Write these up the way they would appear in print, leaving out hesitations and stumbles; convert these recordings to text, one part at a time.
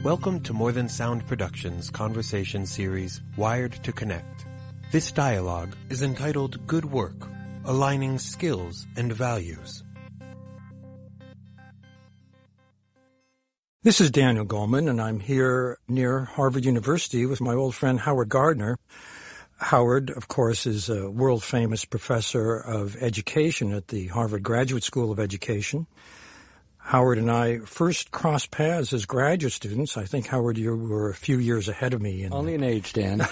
Welcome to More Than Sound Productions' conversation series, Wired to Connect. This dialogue is entitled Good Work, Aligning Skills and Values. This is Daniel Goleman, and I'm here near Harvard University with my old friend Howard Gardner. Howard, of course, is a world-famous professor of education at the Harvard Graduate School of Education. Howard and I first crossed paths as graduate students. I think, Howard, you were a few years ahead of me. Only an age, Dan.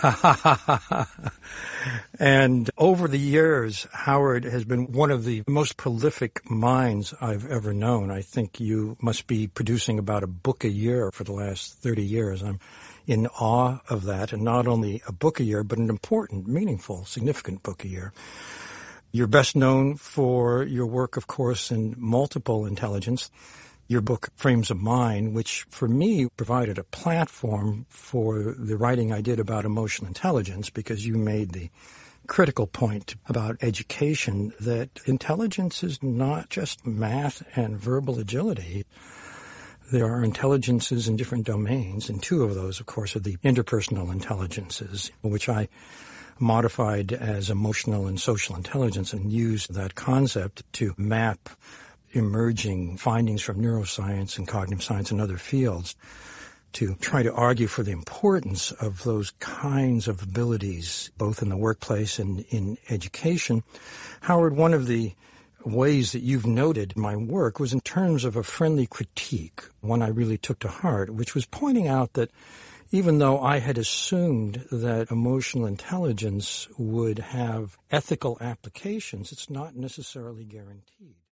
And over the years, Howard has been one of the most prolific minds I've ever known. I think you must be producing about a book a year for the last 30 years. I'm in awe of that, and not only a book a year, but an important, meaningful, significant book a year. You're best known for your work, of course, in multiple intelligence. Your book, Frames of Mind, which for me provided a platform for the writing I did about emotional intelligence, because you made the critical point about education that intelligence is not just math and verbal agility. There are intelligences in different domains, and two of those, of course, are the interpersonal intelligences, which I modified as emotional and social intelligence, and used that concept to map emerging findings from neuroscience and cognitive science and other fields to try to argue for the importance of those kinds of abilities, both in the workplace and in education. Howard, one of the ways that you've noted my work was in terms of a friendly critique, one I really took to heart, which was pointing out that even though I had assumed that emotional intelligence would have ethical applications, it's not necessarily guaranteed.